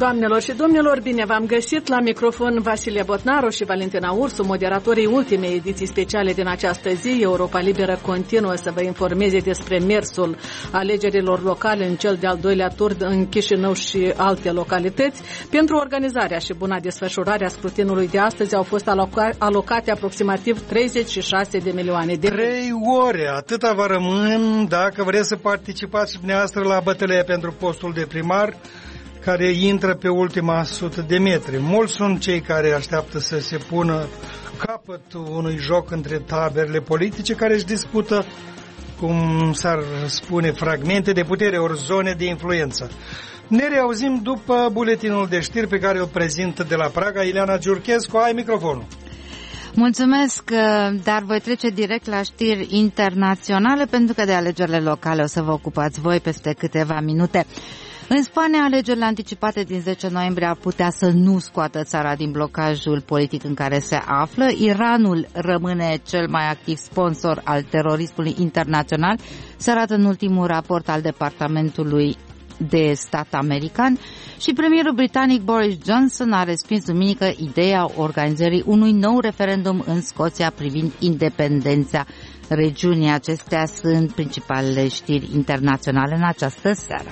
Doamnelor și domnilor, bine v-am găsit la microfon Vasile Botnaru și Valentina Ursu, moderatorii ultimei ediții speciale din această zi. Europa Liberă continuă să vă informeze despre mersul alegerilor locale în cel de-al doilea tur în Chișinău și alte localități. Pentru organizarea și buna desfășurare a scrutinului de astăzi au fost alocate aproximativ 36 de milioane de 3 ore, atâta vă rămân dacă vreți să participați și dumneavoastră la bătălia pentru postul de primar, care intră pe ultima 100 de metri. Mulți sunt cei care așteaptă să se pună capăt unui joc între taberele politice care își dispută, cum s-ar spune, fragmente de putere ori zone de influență. Ne reauzim după buletinul de știri pe care îl prezintă de la Praga Ileana Giurchescu. Ai microfonul. Mulțumesc, dar voi trece direct la știri internaționale pentru că de alegerile locale o să vă ocupați voi peste câteva minute. În Spania, alegerile anticipate din 10 noiembrie ar putea să nu scoată țara din blocajul politic în care se află. Iranul rămâne cel mai activ sponsor al terorismului internațional, se arată în ultimul raport al Departamentului de Stat american, și premierul britanic Boris Johnson a respins duminică ideea organizării unui nou referendum în Scoția privind independența regiunii. Acestea sunt principalele știri internaționale în această seară.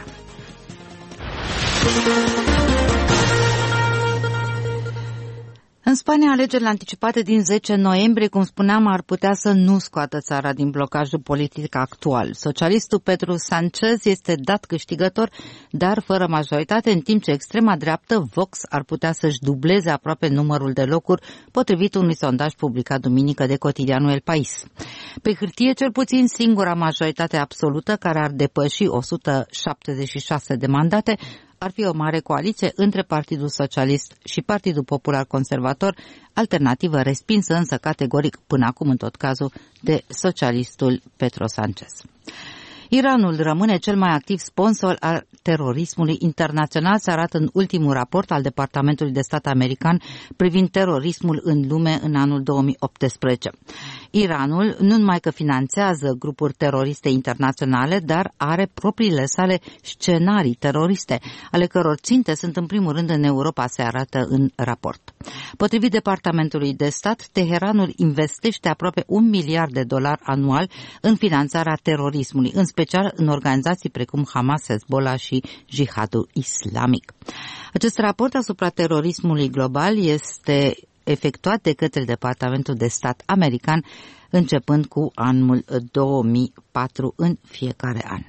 În Spania, alegerile anticipate din 10 noiembrie, cum spuneam, ar putea să nu scoată țara din blocajul politic actual. Socialistul Pedro Sánchez este dat câștigător, dar fără majoritate, în timp ce extrema dreaptă, Vox, ar putea să-și dubleze aproape numărul de locuri, potrivit unui sondaj publicat duminică de cotidianul El País. Pe hârtie, cel puțin singura majoritate absolută, care ar depăși 176 de mandate, ar fi o mare coaliție între Partidul Socialist și Partidul Popular Conservator, alternativă respinsă însă categoric până acum în tot cazul de socialistul Pedro Sánchez. Iranul rămâne cel mai activ sponsor al terorismului internațional, se arată în ultimul raport al Departamentului de Stat american privind terorismul în lume în anul 2018. Iranul nu numai că finanțează grupuri teroriste internaționale, dar are propriile sale scenarii teroriste, ale căror ținte sunt în primul rând în Europa, se arată în raport. Potrivit Departamentului de Stat, Teheranul investește aproape $1 miliard anual în finanțarea terorismului, în special în organizații precum Hamas, Hezbollah și Jihadul Islamic. Acest raport asupra terorismului global este efectuat de către Departamentul de Stat american începând cu anul 2004 în fiecare an.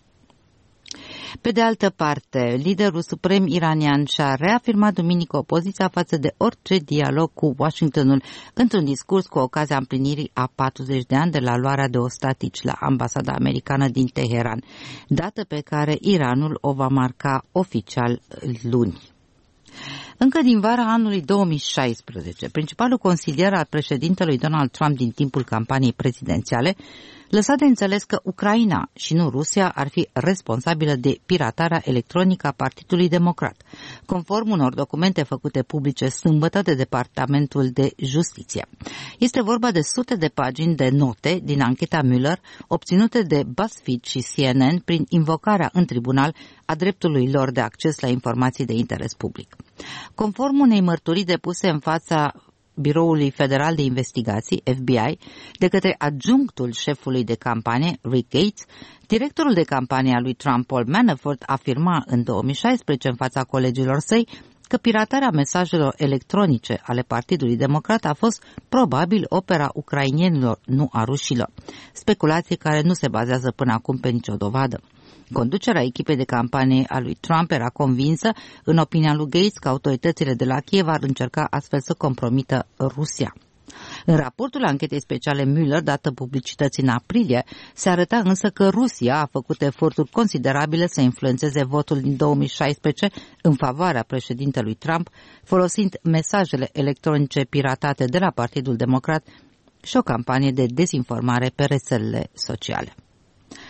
Pe de altă parte, liderul suprem iranian și-a reafirmat duminică opoziția față de orice dialog cu Washingtonul într-un discurs cu ocazia împlinirii a 40 de ani de la luarea de ostatici la ambasada americană din Teheran, dată pe care Iranul o va marca oficial luni. Încă din vara anului 2016, principalul consilier al președintelui Donald Trump din timpul campaniei prezidențiale lăsa de înțeles că Ucraina și nu Rusia ar fi responsabilă de piratarea electronică a Partidului Democrat, conform unor documente făcute publice sâmbătă de Departamentul de Justiție. Este vorba de sute de pagini de note din ancheta Mueller, obținute de BuzzFeed și CNN prin invocarea în tribunal a dreptului lor de acces la informații de interes public. Conform unei mărturii depuse în fața Biroului Federal de Investigații, FBI, de către adjunctul șefului de campanie, Rick Gates, directorul de campanie a lui Trump, Paul Manafort, afirma în 2016 în fața colegilor săi că piratarea mesajelor electronice ale Partidului Democrat a fost probabil opera ucrainienilor, nu a rușilor. Speculații care nu se bazează până acum pe nicio dovadă. Conducerea echipei de campanie a lui Trump era convinsă, în opinia lui Gates, că autoritățile de la Kiev ar încerca astfel să compromită Rusia. În raportul anchetei speciale Mueller, dată publicității în aprilie, se arăta însă că Rusia a făcut eforturi considerabile să influențeze votul din 2016 în favoarea președintelui Trump, folosind mesajele electronice piratate de la Partidul Democrat și o campanie de dezinformare pe rețelele sociale.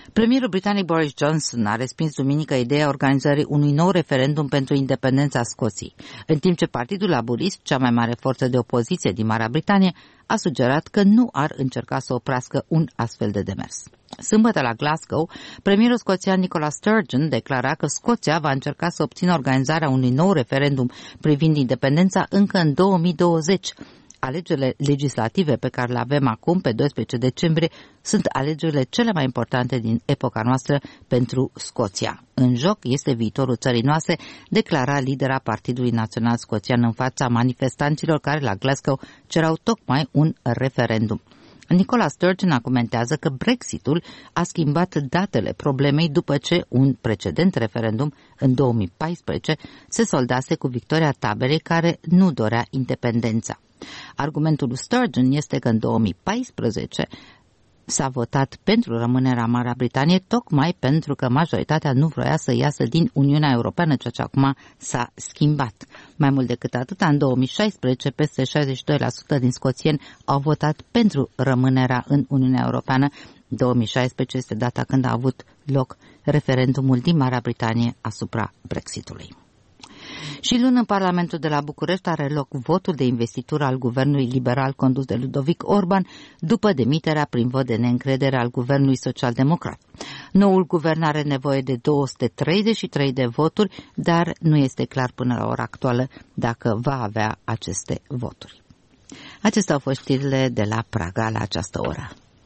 Premierul britanic Boris Johnson a respins duminică ideea organizării unui nou referendum pentru independența Scoției, în timp ce Partidul Laborist, cea mai mare forță de opoziție din Marea Britanie, a sugerat că nu ar încerca să oprească un astfel de demers. Sâmbătă la Glasgow, premierul scoțian Nicola Sturgeon declara că Scoția va încerca să obțină organizarea unui nou referendum privind independența încă în 2020. Alegerile legislative pe care le avem acum, pe 12 decembrie, sunt alegerile cele mai importante din epoca noastră pentru Scoția. În joc este viitorul țării noastre, declara lidera Partidului Național Scoțian în fața manifestanților care la Glasgow cerau tocmai un referendum. Nicola Sturgeon comentează că Brexitul a schimbat datele problemei după ce un precedent referendum în 2014 se soldase cu victoria taberei care nu dorea independența. Argumentul lui Sturgeon este că în 2014 s-a votat pentru rămânerea Marea Britanie tocmai pentru că majoritatea nu vroia să iasă din Uniunea Europeană, ceea ce acum s-a schimbat. Mai mult decât atât, în 2016, peste 62% din scoțieni au votat pentru rămânerea în Uniunea Europeană. 2016 este data când a avut loc referendumul din Marea Britanie asupra Brexitului. Și luni în Parlamentul de la București are loc votul de investitură al guvernului liberal condus de Ludovic Orban după demiterea prin vot de neîncredere al guvernului social-democrat. Noul guvern are nevoie de 233 de voturi, dar nu este clar până la ora actuală dacă va avea aceste voturi. Acestea au fost știrile de la Praga la această oră.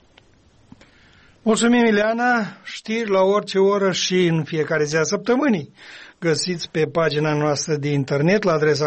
Mulțumim, Ileana. Știri la orice oră și în fiecare zi a săptămânii găsiți pe pagina noastră de internet la adresa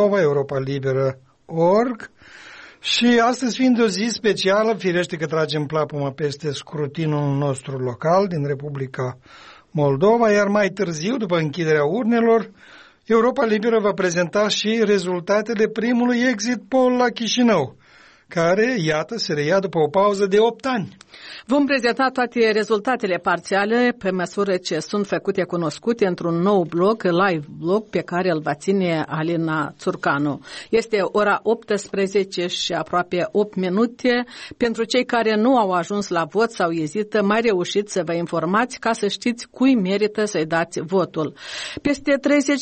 moldova.europalibera.org. Și astăzi, fiind o zi specială, firește că tragem plapuma peste scrutinul nostru local din Republica Moldova, iar mai târziu, după închiderea urnelor, Europa Liberă va prezenta și rezultatele primului exit poll la Chișinău, care, iată, se reia după o pauză de 8 ani. Vom prezenta toate rezultatele parțiale pe măsură ce sunt făcute cunoscute într-un nou blog, live blog, pe care îl va ține Alina Țurcanu. Este ora 18 și aproape 8 minute. Pentru cei care nu au ajuns la vot sau ezită, mai reușiți să vă informați ca să știți cui merită să-i dați votul. Peste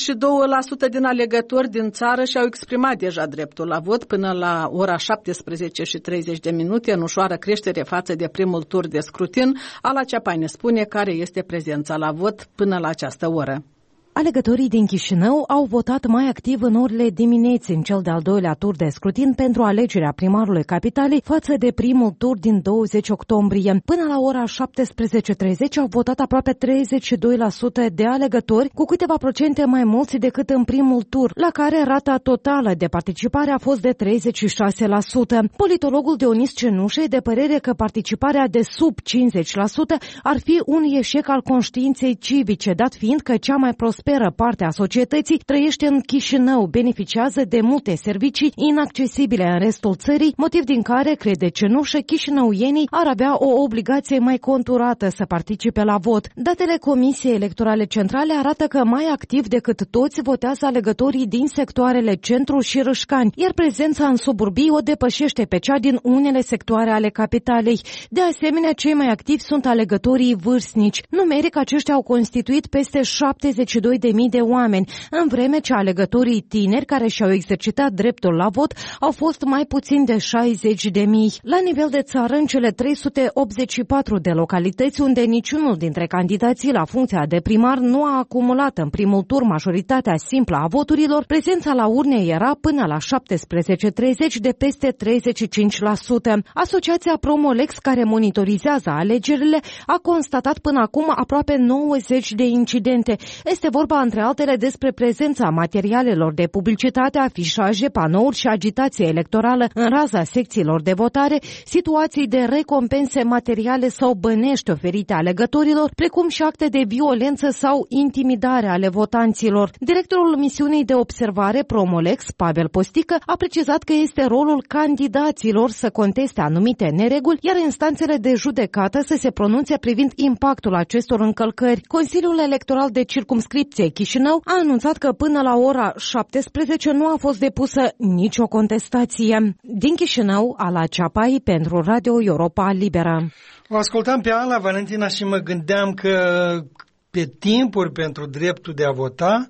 32% din alegători din țară și-au exprimat deja dreptul la vot până la ora 17 și 30 de minute, în ușoară creștere față de primul tur de scrutin. Ala Ceapai ne spune care este prezența la vot până la această oră. Alegătorii din Chișinău au votat mai activ în orele dimineții în cel de-al doilea tur de scrutin pentru alegerea primarului capitalei față de primul tur din 20 octombrie. Până la ora 17:30 au votat aproape 32% de alegători, cu câteva procente mai mulți decât în primul tur, la care rata totală de participare a fost de 36%. Politologul Dionis Cenușă e de părere că participarea de sub 50% ar fi un eșec al conștiinței civice, dat fiind că cea mai prosperă parte a societății trăiește în Chișinău, beneficiază de multe servicii inaccesibile în restul țării, motiv din care, crede Cenușă, chișinăuienii ar avea o obligație mai conturată să participe la vot. Datele Comisiei Electorale Centrale arată că mai activ decât toți votează alegătorii din sectoarele Centru și Râșcani, iar prezența în suburbii o depășește pe cea din unele sectoare ale capitalei. De asemenea, cei mai activi sunt alegătorii vârstnici. Numeric, aceștia au constituit peste 72.000 de oameni, în vreme ce alegătorii tineri care și-au exercitat dreptul la vot au fost mai puțin de 60.000. La nivel de țară, în cele 384 de localități unde niciunul dintre candidații la funcția de primar nu a acumulat în primul tur majoritatea simplă a voturilor, prezența la urne era până la 17:30 de peste 35%. Asociația Promolex, care monitorizează alegerile, a constatat până acum aproape 90 de incidente. Este vorba, între altele, despre prezența materialelor de publicitate, afișaje, panouri și agitație electorală în raza secțiilor de votare, situații de recompense materiale sau bănești oferite alegătorilor, precum și acte de violență sau intimidare ale votanților. Directorul misiunii de observare Promolex, Pavel Postică, a precizat că este rolul candidaților să conteste anumite nereguli, iar instanțele de judecată să se pronunțe privind impactul acestor încălcări. Consiliul Electoral de Circumscripție circumscripției Chișinău a anunțat că până la ora 17 nu a fost depusă nicio contestație. Din Chișinău, Ala Ceapai pentru Radio Europa Liberă. O ascultam pe Ala, Valentina, și mă gândeam că pe timpuri pentru dreptul de a vota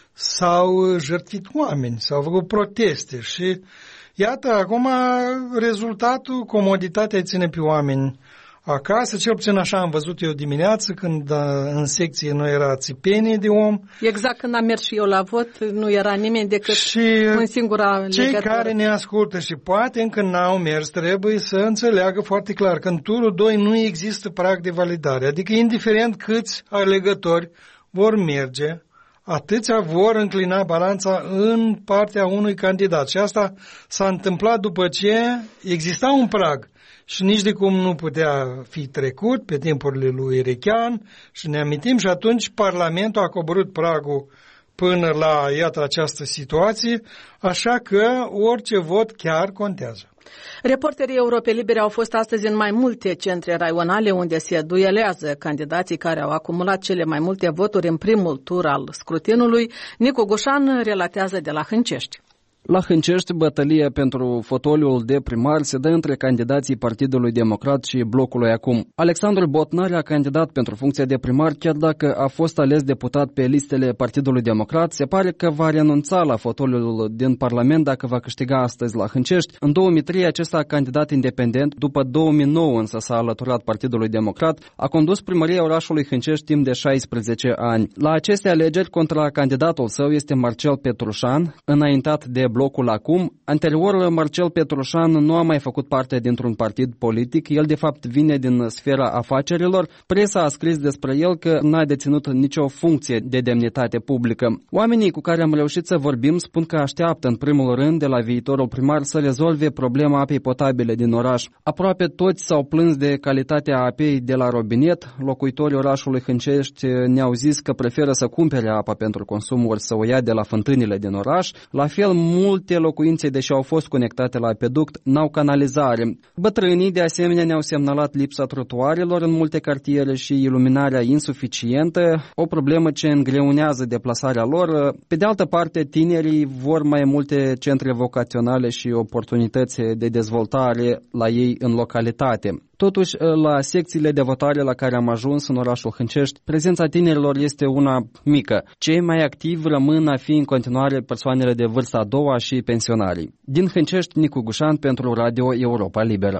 s-au jertfit oameni, s-au făcut proteste și iată, acum rezultatul, comoditatea ține pe oameni acasă, cel puțin așa am văzut eu dimineață când în secție nu era țipenie de om. Exact când am mers și eu la vot, nu era nimeni decât un singur legătură. Cei care ne ascultă și poate încă n-au mers, trebuie să înțeleagă foarte clar că în turul 2 nu există prag de validare, adică indiferent câți alegători vor merge, atâția vor înclina balanța în partea unui candidat. Și asta s-a întâmplat după ce exista un prag și nici de cum nu putea fi trecut pe timpurile lui Rechean și ne amintim și atunci Parlamentul a coborât pragul până la, iată, această situație, așa că orice vot chiar contează. Reporterii Europe Libere au fost astăzi în mai multe centre raionale unde se duelează candidații care au acumulat cele mai multe voturi în primul tur al scrutinului. Nicu Gușan relatează de la Hâncești. La Hâncești, bătălia pentru fotoliul de primar se dă între candidații Partidului Democrat și Blocului Acum. Alexandru Botnar a candidat pentru funcția de primar, chiar dacă a fost ales deputat pe listele Partidului Democrat. Se pare că va renunța la fotoliul din Parlament dacă va câștiga astăzi la Hâncești. În 2003 acesta a candidat independent, după 2009 însă s-a alăturat Partidului Democrat, a condus primăria orașului Hâncești timp de 16 ani. La aceste alegeri, contra candidatul său este Marcel Petrușan, înaintat de Blocul Acum. Anterior, Marcel Petrușan nu a mai făcut parte dintr-un partid politic. El, de fapt, vine din sfera afacerilor. Presa a scris despre el că n-a deținut nicio funcție de demnitate publică. Oamenii cu care am reușit să vorbim spun că așteaptă, în primul rând, de la viitorul primar să rezolve problema apei potabile din oraș. Aproape toți s-au plâns de calitatea apei de la robinet. Locuitorii orașului Hâncești ne-au zis că preferă să cumpere apa pentru consum ori să o ia de la fântânile din oraș. La fel, multe locuințe, deși au fost conectate la apeduct, n-au canalizare. Bătrânii, de asemenea, ne-au semnalat lipsa trotuarelor în multe cartiere și iluminarea insuficientă, o problemă ce îngreunează deplasarea lor. Pe de altă parte, tinerii vor mai multe centre vocaționale și oportunități de dezvoltare la ei în localitate. Totuși, la secțiile de votare la care am ajuns în orașul Hâncești, prezența tinerilor este una mică. Cei mai activi rămân a fi în continuare persoanele de vârsta a doua și pensionarii. Din Hâncești, Nicu Gușan pentru Radio Europa Liberă.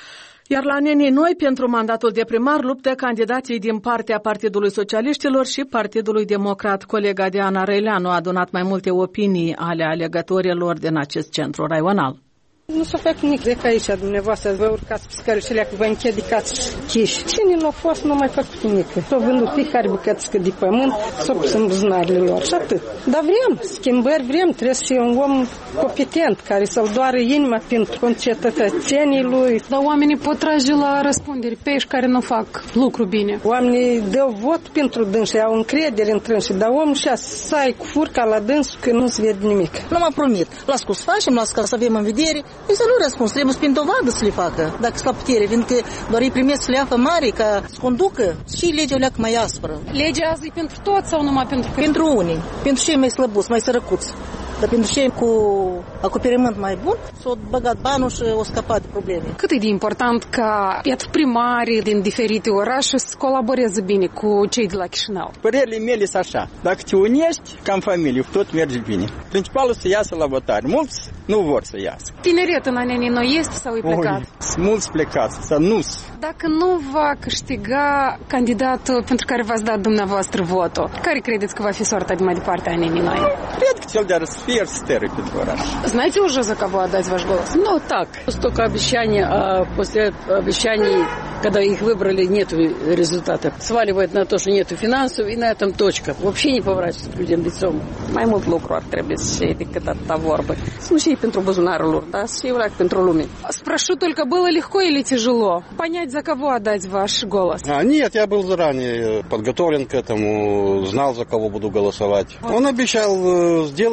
Iar la Nenii Noi, pentru mandatul de primar, luptă candidații din partea Partidului Socialiștilor și Partidului Democrat. Colega Diana Răileanu a adunat mai multe opinii ale alegătorilor din acest centru raional. Nu s-a făcut nimic de că aici dumneavoastră vă urcați pe scările că vă închedicați chiși. Cine nu a fost, nu a mai făcut nimic. S-au vândut fiecare bucățică de pământ, s-au pus în buzunarele lor și atât. Dar vrem schimbări, trebuie să fie un om competent care să-l doară inima pentru concetățenii lui. Dar oamenii pot trage la răspundere pe ei care nu fac lucru bine. Oamenii dau vot pentru dânsi, au încredere în trânsi, dar omul și-a sai cu furca la dânsul că nu se vede nimic. Nu m-a promit. Las că o să facem, las că să avem în vedere. Păi să nu răspuns, trebuie să prin dovadă să le facă, dacă sunt la putere, fiindcă doar îi primesc leafă mare ca să conducă și legea o leacă mai aspră. Legea azi e pentru toți sau numai pentru că... Pentru unii, pentru cei mai slăbuți, mai sărăcuți. Dar pentru cei cu acoperiment mai bun, s-au băgat banul și au scăpat de probleme. Cât e de important ca primarii din diferite orașe să colaboreze bine cu cei de la Chișinău? Părerile mele sunt așa. Dacă te unești, ca în familie, tot merge bine. Principalul să iasă la votare. Mulți nu vor să iasă. Tineret în Nenii Noi este sau e plecat? Sunt mulți plecați, sau nu. Dacă nu va câștiga candidatul pentru care v-ați dat dumneavoastră votul, care credeți că va fi soarta de mai departe a Nenii Noi? Cred că cel de-ar сфер стеры pentru Знаете уже, за кого отдать ваш голос? Ну, так. Столько обещаний, а после обещаний, когда их выбрали, нет результата. Сваливают на то, что нет финансов, и на этом точка. Вообще не поворачиваются к людям лицом. Mai mult lucru ar trebui să fie decât atâta vorbă. Să nu și pentru buzunarul lor, dar să fie vreau pentru lume. Спрошу только, было легко или тяжело понять, за кого отдать ваш голос? Нет, я был заранее подготовлен к этому, знал, за кого буду голосовать. Он обещал сделать в городе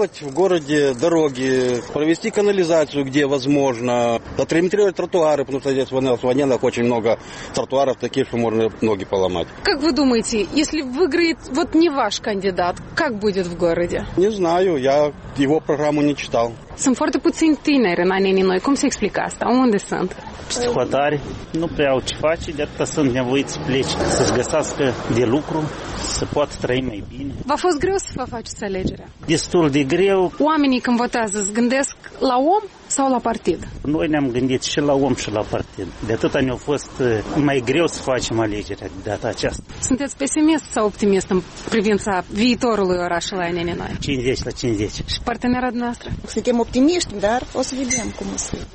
городе дороги, провести канализацию, где возможно, отремонтировать тротуары, потому что здесь в Ваненах очень много тротуаров таких, что можно ноги поломать. Как вы думаете, если выиграет вот не ваш кандидат, как будет в городе? Не знаю, я его программу не читал. Sunt foarte puțini tineri în anii noi. Cum se explică asta? Unde sunt? Psihotari, nu prea au ce face, de atâta sunt nevoiți să plece, să-și găsească de lucru, să poată trăi mai bine. V-a fost greu să vă faceți alegerea? Destul de greu. Oamenii când votează îți gândesc la om sau la partid? Noi ne-am gândit și la om și la partid. De atâta ne-a fost mai greu să facem alegerea de data aceasta. Sunteți pesimist sau optimist în privința viitorului orașului Aneninoy? 50-50. Și partenera noastră? Suntem optimiști, dar o să vedem cum o să...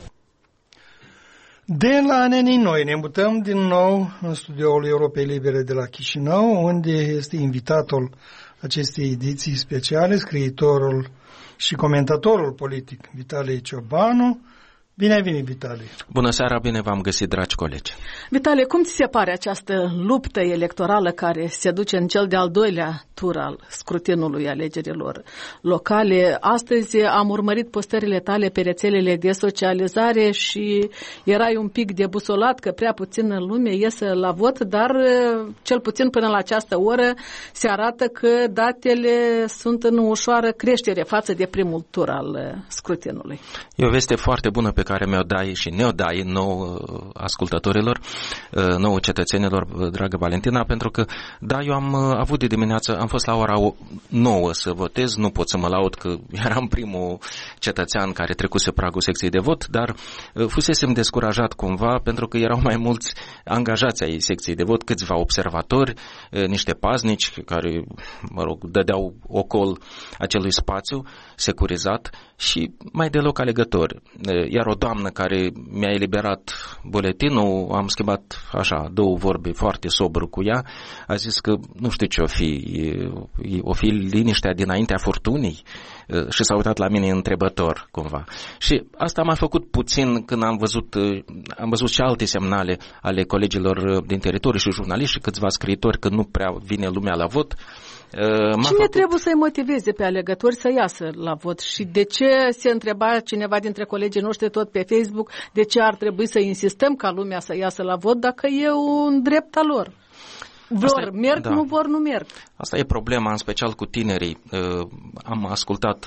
De la Aneninoy ne mutăm din nou în studioul Europei Libere de la Chișinău, unde este invitatul acestei ediții speciale, scriitorul și comentatorul politic Vitalie Ciobanu. Bine ai venit, Vitalie! Bună seara, bine v-am găsit, dragi colegi! Vitalie, cum ți se pare această luptă electorală care se duce în cel de-al doilea tur al scrutinului alegerilor locale? Astăzi am urmărit postările tale pe rețelele de socializare și erai un pic debusolat că prea puțină lume iese la vot, dar cel puțin până la această oră se arată că datele sunt în ușoară creștere față de primul tur al scrutinului. E o veste foarte bună pe care mi-o dai și ne-o dai nouă ascultătorilor, nouă cetățenilor, dragă Valentina, pentru că, da, eu am avut de dimineață, am fost la ora 9 să votez, nu pot să mă laud că eram primul cetățean care trecuse pragul secției de vot, dar fusesem descurajat cumva pentru că erau mai mulți angajați ai secției de vot, câțiva observatori, niște paznici care, mă rog, dădeau ocol acelui spațiu securizat și mai deloc alegători. Iar o doamnă care mi-a eliberat buletinul, am schimbat așa două vorbe foarte sobru cu ea, a zis că nu știu ce o fi liniștea dinaintea furtunii și s-a uitat la mine întrebător cumva. Și asta m-a făcut puțin când am văzut și alte semnale ale colegilor din teritoriu și jurnaliști și câțiva scriitori că nu prea vine lumea la vot. Cine trebuie să-i motiveze pe alegători să iasă la vot și de ce se întreba cineva dintre colegii noștri tot pe Facebook de ce ar trebui să insistăm ca lumea să iasă la vot dacă e un drept al lor? Merg, da. Nu vor, nu merg. Asta e problema, în special cu tinerii. Am ascultat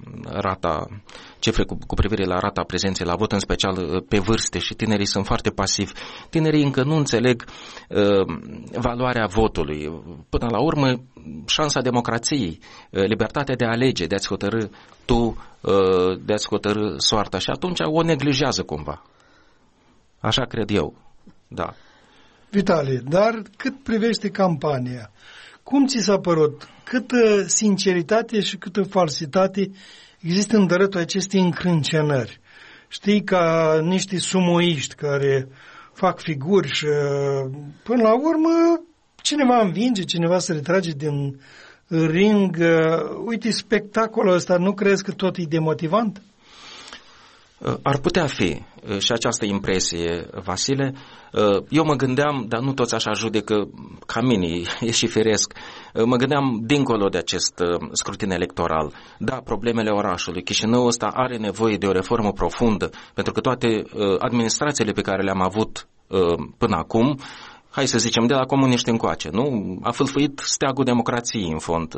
cifre cu privire la rata prezenței la vot, în special pe vârste, și tinerii sunt foarte pasivi. Tinerii încă nu înțeleg valoarea votului. Până la urmă, șansa democrației, libertatea de a alege, de a-ți hotărâ tu, de a-ți hotărâ soarta, și atunci o neglijează cumva. Așa cred eu, da. Vitalie, dar cât privește campania, cum ți s-a părut? Câtă sinceritate și câtă falsitate există în dreptul acestei încrâncenări? Știi, ca niște sumoiști care fac figuri și până la urmă cineva învinge, cineva se retrage din ring. Uite, spectacolul ăsta, nu crezi că tot e demotivant? Ar putea fi și această impresie, Vasile. Eu mă gândeam, dar nu toți așa judecă ca mine, e și firesc, mă gândeam dincolo de acest scrutin electoral. Da, problemele orașului, Chișinăul ăsta are nevoie de o reformă profundă, pentru că toate administrațiile pe care le-am avut până acum, hai să zicem, de la comuniști încoace, nu? A fâlfâit steagul democrației, în fond,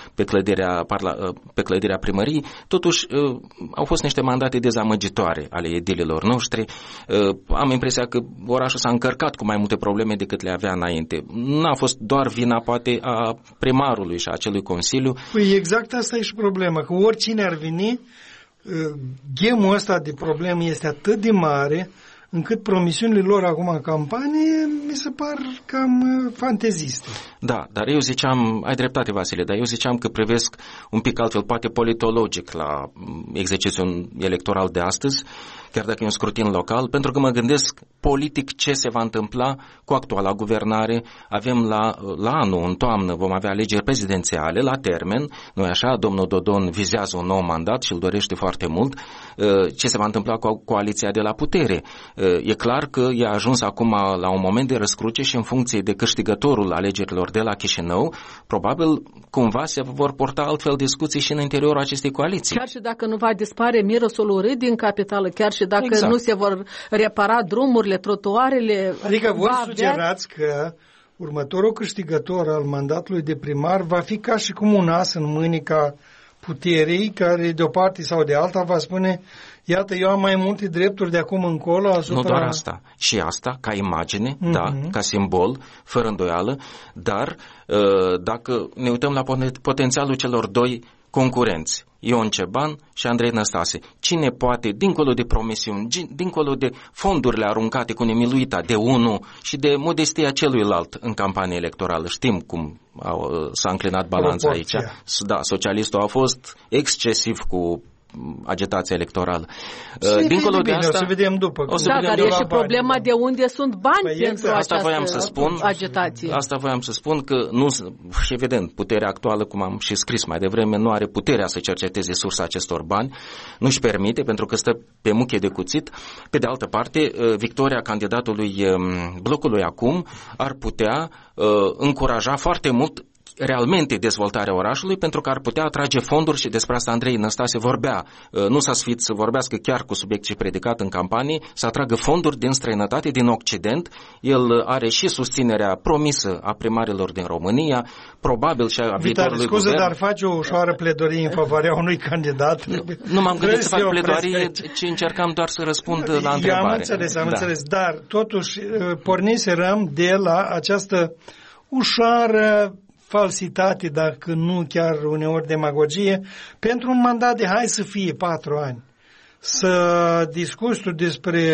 pe clădirea primării. Totuși, au fost niște mandate dezamăgitoare ale edililor noștri. Am impresia că orașul s-a încărcat cu mai multe probleme decât le avea înainte. N-a fost doar vina, poate, a primarului și a acelui consiliu. Păi exact asta e și problema, că oricine ar veni, ghemul ăsta de probleme este atât de mare, încât promisiunile lor acum în campanie mi se par cam fanteziste. Da, dar eu ziceam, ai dreptate, Vasile, dar eu ziceam că privesc un pic altfel, poate politologic, la exercițiul electoral de astăzi chiar dacă e un scrutin local, pentru că mă gândesc politic ce se va întâmpla cu actuala guvernare. Avem la anul, în toamnă, vom avea alegeri prezidențiale la termen, nu-i așa? Domnul Dodon vizează un nou mandat și îl dorește foarte mult. Ce se va întâmpla cu coaliția de la putere? E clar că e ajuns acum la un moment de răscruce și în funcție de câștigătorul alegerilor de la Chișinău, probabil cumva se vor porta altfel discuții și în interiorul acestei coaliții. Chiar și dacă nu va dispare mirosul urât din capitală, chiar și dacă nu se vor repara drumurile, trotuarele... Adică voi sugerați că următorul câștigător al mandatului de primar va fi ca și cum un as în mânica puterii, care de o parte sau de alta va spune: iată, eu am mai multe drepturi de acum încolo asupra... Nu doar asta, și asta ca imagine, da, ca simbol, fără îndoială, dar dacă ne uităm la potențialul celor doi concurenți, Ion Ceban și Andrei Năstase, cine poate, dincolo de promisiuni, dincolo de fondurile aruncate cu nemiluita de unul și de modestia celuilalt în campanie electorală, știm cum s-a înclinat balanța aici. Da, socialistul a fost excesiv cu agitația electorală. Dincolo de asta, o să vedem după. Dar e și problema de unde sunt bani pentru această agitație. Asta voiam să spun, că nu, și evident, puterea actuală, cum am și scris mai devreme, nu are puterea să cerceteze sursa acestor bani, nu-și permite, pentru că stă pe muche de cuțit. Pe de altă parte, victoria candidatului blocului acum ar putea încuraja foarte mult realmente dezvoltarea orașului, pentru că ar putea atrage fonduri și despre asta Andrei Năstase vorbea. Nu s-a sfit să vorbească chiar cu subiect și predicat în campanie, să atragă fonduri din străinătate, din Occident. El are și susținerea promisă a primarilor din România, probabil și a viitorului guvern. Dar face o ușoară pledoarie în favoarea unui candidat. Nu m-am gândit să fac pledoarie, ci încercam doar să răspund la întrebare. Am înțeles, dar totuși porniserăm de la această ușoară falsitate, dacă nu chiar uneori demagogie, pentru un mandat de hai să fie 4 ani. Să discuți tu despre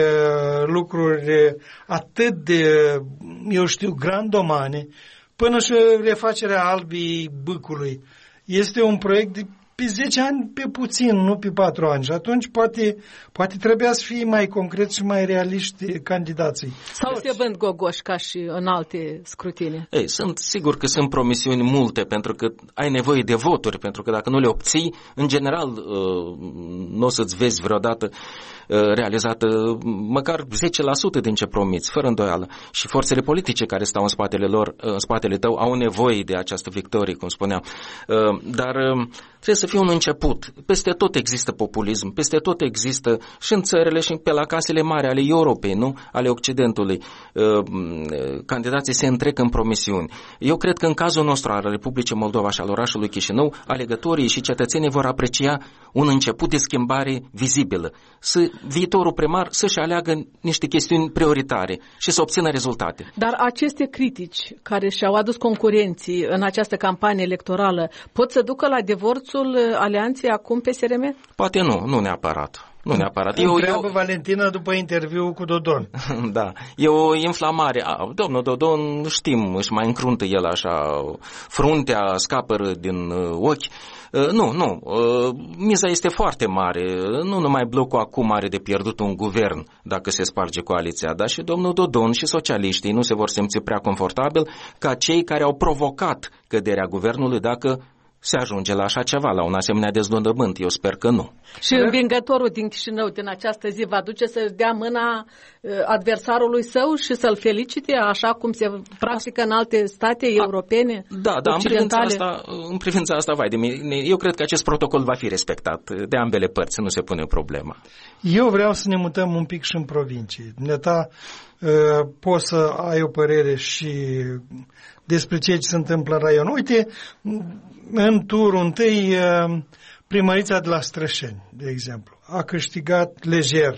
lucruri atât de, eu știu, grandomane, până și refacerea Albii Bâcului. Este un proiect de pe 10 ani, pe puțin, nu pe 4 ani. Și atunci poate trebuia să fie mai concret și mai realiști candidații. Sau se vând gogoși ca și în alte scrutine? Ei, sigur că sunt promisiuni multe, pentru că ai nevoie de voturi, pentru că dacă nu le obții, în general nu o să-ți vezi vreodată realizată măcar 10% din ce promiți, fără îndoială. Și forțele politice care stau în spatele tău au nevoie de această victorie, cum spuneam. Dar trebuie să fie un început. Peste tot există populism, peste tot există și în țările și pe la casele mari ale Europei, nu? Ale Occidentului. Candidații se întrec în promisiuni. Eu cred că în cazul nostru al Republicii Moldova și al orașului Chișinău, alegătorii și cetățenii vor aprecia un început de schimbare vizibilă. Viitorul primar să-și aleagă niște chestiuni prioritare și să obțină rezultate. Dar aceste critici care și-au adus concurenții în această campanie electorală pot să ducă la divorțul alianței acum PSRM? Poate nu neapărat. Nu neapărat. Întreabă Valentina după interviul cu Dodon. Da, e o inflamare. Domnul Dodon, știm, își mai încruntă el așa, fruntea scapără din ochi. Nu, miza este foarte mare. Nu numai blocul acum are de pierdut un guvern dacă se sparge coaliția, dar și domnul Dodon și socialiștii nu se vor simți prea confortabil ca cei care au provocat căderea guvernului dacă se ajunge la așa ceva, la un asemenea deznodământ. Eu sper că nu. Și învingătorul din Chișinău din această zi va duce să dea mâna adversarului său și să-l felicite, așa cum se practică în alte state europene, occidentale? În privința asta, vai de mine, eu cred că acest protocol va fi respectat de ambele părți, nu se pune problema. Eu vreau să ne mutăm un pic și în provincii. Dumneata poți să ai o părere și despre ce se întâmplă în raion. Uite, în turul întâi, primărița de la Strășeni, de exemplu, a câștigat lejer.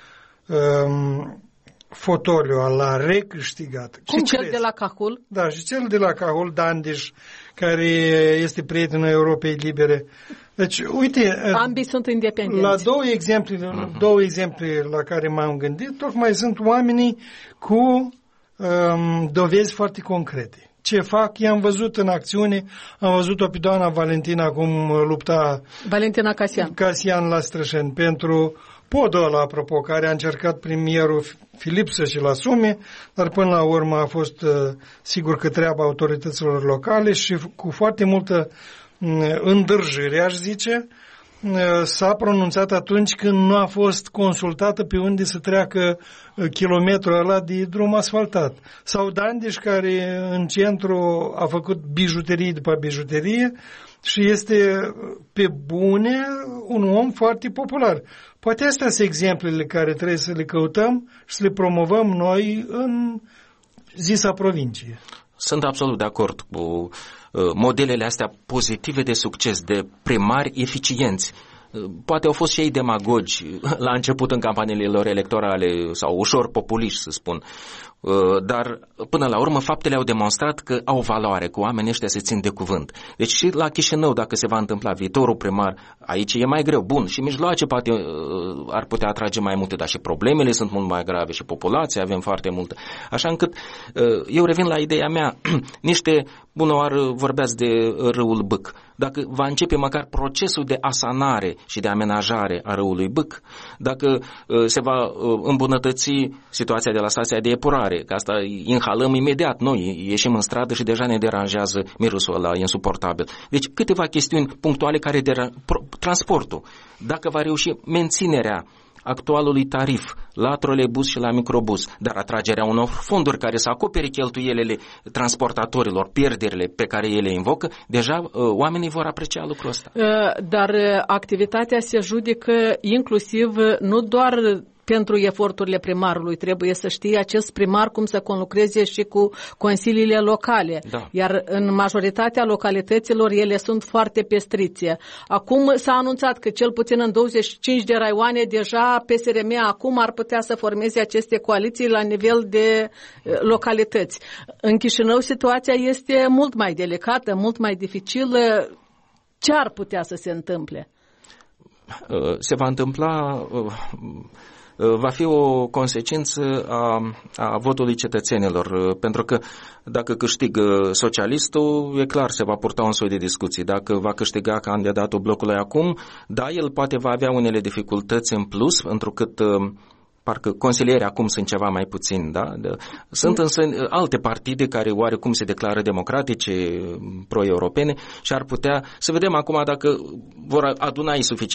Fotoliu l-a recâștigat. Și cel de la Cahul? Da, și cel de la Cahul, Dandiș, care este prietenul Europei Libere. Deci, uite, ambii sunt independenți. La două exemple la care m-am gândit, tocmai sunt oamenii cu dovezi foarte concrete. Ce fac? I-am văzut în acțiune, am văzut-o pe doamna Valentina cum lupta Valentina Casian la Strășeni pentru podul ăla, apropo, care a încercat premierul Filip să-și-l asume, dar până la urmă a fost sigur că treaba autorităților locale și cu foarte multă îndârjire, aș zice, s-a pronunțat atunci când nu a fost consultată pe unde să treacă kilometrul ăla de drum asfaltat. Sau Dandiș, care în centru a făcut bijuterie după bijuterie și este pe bune un om foarte popular. Poate astea sunt exemplele care trebuie să le căutăm și să le promovăm noi în zisa provincie. Sunt absolut de acord cu modelele astea pozitive de succes, de primari eficienți. Poate au fost și ei demagogi la început în campaniile lor electorale sau ușor populiști, să spun. Dar până la urmă faptele au demonstrat că au valoare, că oamenii ăștia se țin de cuvânt. Deci și la Chișinău, dacă se va întâmpla viitorul primar, aici e mai greu, bun, și mijloace poate ar putea atrage mai multe, dar și problemele sunt mult mai grave și populația avem foarte multă. Așa încât eu revin la ideea mea, niște, bună oară, vorbeați de râul Bâc. Dacă va începe măcar procesul de asanare și de amenajare a râului Bâc, dacă se va îmbunătăți situația de la stația de epurare, că asta inhalăm imediat noi, ieșim în stradă și deja ne deranjează mirosul ăla insuportabil. Deci câteva chestiuni punctuale care transportul. Dacă va reuși menținerea actualului tarif la troleibuz și la microbuz, dar atragerea unor fonduri care să acopere cheltuielile transportatorilor, pierderile pe care ele invocă, deja oamenii vor aprecia lucrul ăsta. Dar activitatea se judecă inclusiv nu doar pentru eforturile primarului, trebuie să știe acest primar cum să conlucreze și cu consiliile locale. Da. Iar în majoritatea localităților ele sunt foarte pestrițe. Acum s-a anunțat că cel puțin în 25 de raioane deja PSRM acum ar putea să formeze aceste coaliții la nivel de localități. În Chișinău situația este mult mai delicată, mult mai dificilă. Ce ar putea să se întâmple? Se va întâmpla... va fi o consecință a votului cetățenilor, pentru că dacă câștigă socialistul, e clar, se va purta un soi de discuții. Dacă va câștiga candidatul blocului acum, da, el poate va avea unele dificultăți în plus, întrucât parcă consilierii acum sunt ceva mai puțini, da? Sunt însă alte partide care oarecum se declară democratice, pro-europene și ar putea să vedem acum dacă vor aduna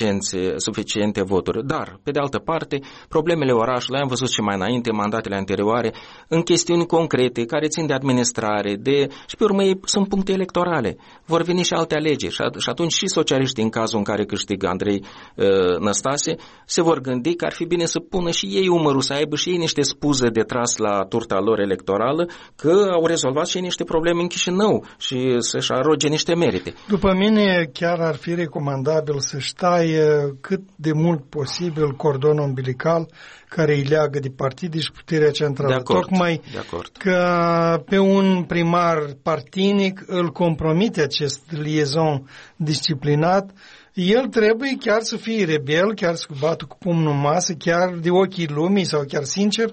suficiente voturi. Dar, pe de altă parte, problemele orașului, am văzut și mai înainte, mandatele anterioare, în chestiuni concrete care țin de administrare, și pe urmă sunt puncte electorale. Vor veni și alte alegeri și atunci și socialiștii, în cazul în care câștigă Andrei Năstase, se vor gândi că ar fi bine să pună și ei umărul, să aibă și ei niște spuze de tras la turta lor electorală, că au rezolvat și ei niște probleme în Chișinău și să-și aroge niște merite. După mine chiar ar fi recomandabil să-și taie cât de mult posibil cordonul umbilical care îi leagă de partide și puterea centrală. De acord, tocmai de acord. Că pe un primar partinic îl compromite acest liaison disciplinat. El trebuie chiar să fie rebel, chiar să bată cu pumnul în masă, chiar de ochii lumii sau chiar sincer,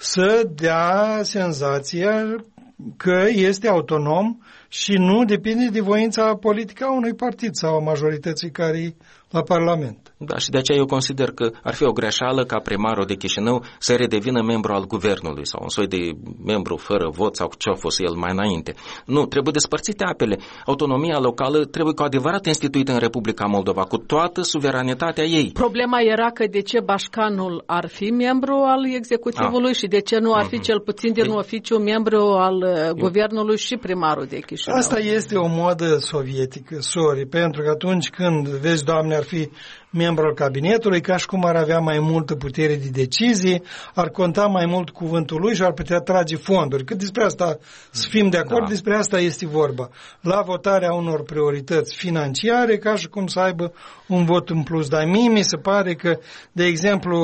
să dea senzația că este autonom și nu depinde de voința politică a unui partid sau a majorității care la Parlament. Da, și de aceea eu consider că ar fi o greșeală ca primarul de Chișinău să redevină membru al guvernului sau un soi de membru fără vot sau ce a fost el mai înainte. Nu, trebuie despărțite apele. Autonomia locală trebuie cu adevărat instituită în Republica Moldova, cu toată suveranitatea ei. Problema era că de ce Bașcanul ar fi membru al executivului și de ce nu ar fi cel puțin din oficiu membru al guvernului și primarul de Chișinău. Asta este o modă sovietică, pentru că atunci când, vezi, Doamne, ar fi membru al cabinetului, ca și cum ar avea mai multă putere de decizie, ar conta mai mult cuvântul lui și ar putea trage fonduri. Cât despre asta să fim de acord, despre asta este vorba. La votarea unor priorități financiare, ca și cum să aibă un vot în plus. Dar mie mi se pare că, de exemplu,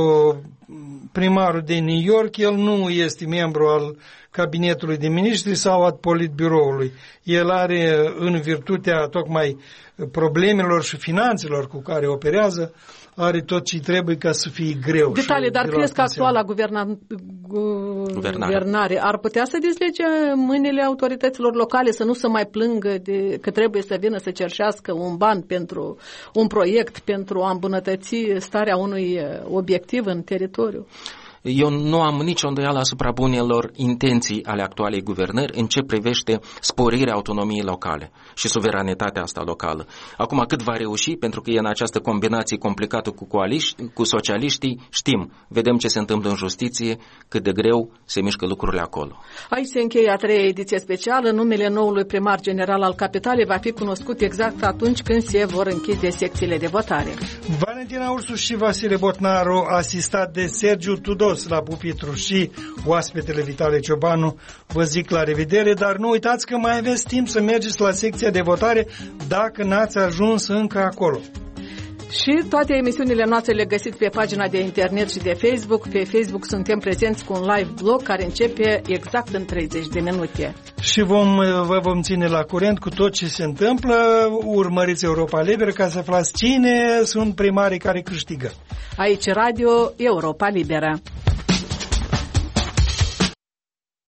primarul de New York, el nu este membru al cabinetului de miniștri sau al politbiroului. El are, în virtutea tocmai problemelor și finanțelor cu care operează, lucrează, are tot ce trebuie ca să fie greu. Detalii, dar crezi că actuala guvernare ar putea să deslege mâinile autorităților locale, să nu se mai plângă că trebuie să vină să cerșească un ban pentru un proiect, pentru a îmbunătăți starea unui obiectiv în teritoriu? Eu nu am nicio îndoială asupra bunelor intenții ale actualei guvernări în ce privește sporirea autonomiei locale și suveranitatea asta locală. Acum, cât va reuși, pentru că e în această combinație complicată cu socialiștii, știm, vedem ce se întâmplă în justiție, cât de greu se mișcă lucrurile acolo. Aici se încheie a 3-a ediție specială. Numele noului primar general al capitalei va fi cunoscut exact atunci când se vor închide secțiile de votare. Valentina Ursu și Vasile Botnaru, asistat de Sergiu Tudor la pupitru, și oaspetele Vitale Ciobanu, vă zic la revedere, dar nu uitați că mai aveți timp să mergeți la secția de votare dacă n-ați ajuns încă acolo. Și toate emisiunile noastre le găsiți pe pagina de internet și de Facebook. Pe Facebook suntem prezenți cu un live blog care începe exact în 30 de minute. Și vă vom ține la curent cu tot ce se întâmplă. Urmăriți Europa Liberă ca să aflați cine sunt primarii care câștigă. Aici Radio Europa Liberă.